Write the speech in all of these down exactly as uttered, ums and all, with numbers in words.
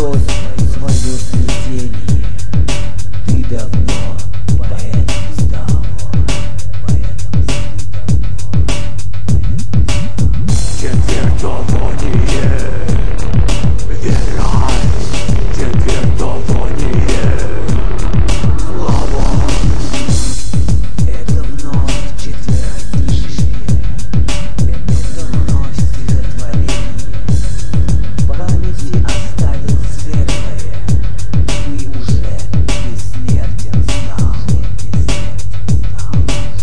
брось свое смятение. Ты давно поэтом стал, поэтом ты давно, поэтом стал. Четвертование, вера, четвертование, слава. Это вновь четверостишие, это вновь стихотворение. В памяти оставил светлое, ты уже бессмертен стал, бессмертен стал,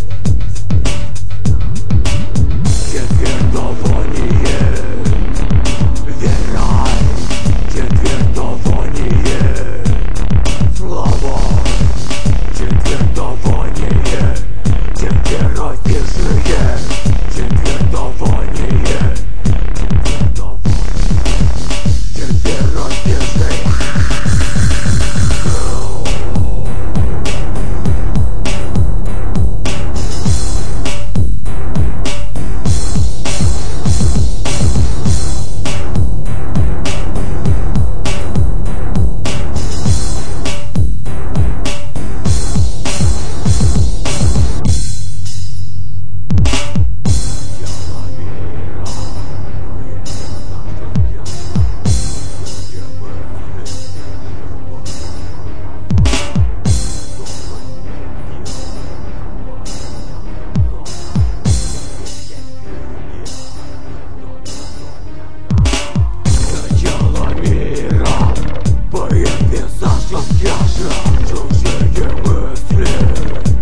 Четвертование, вера, четвертование, слава. Четвертование, четверостишие, четвертование, четвертование, четверостишие. Поет пейзаж, я же чужие мысли.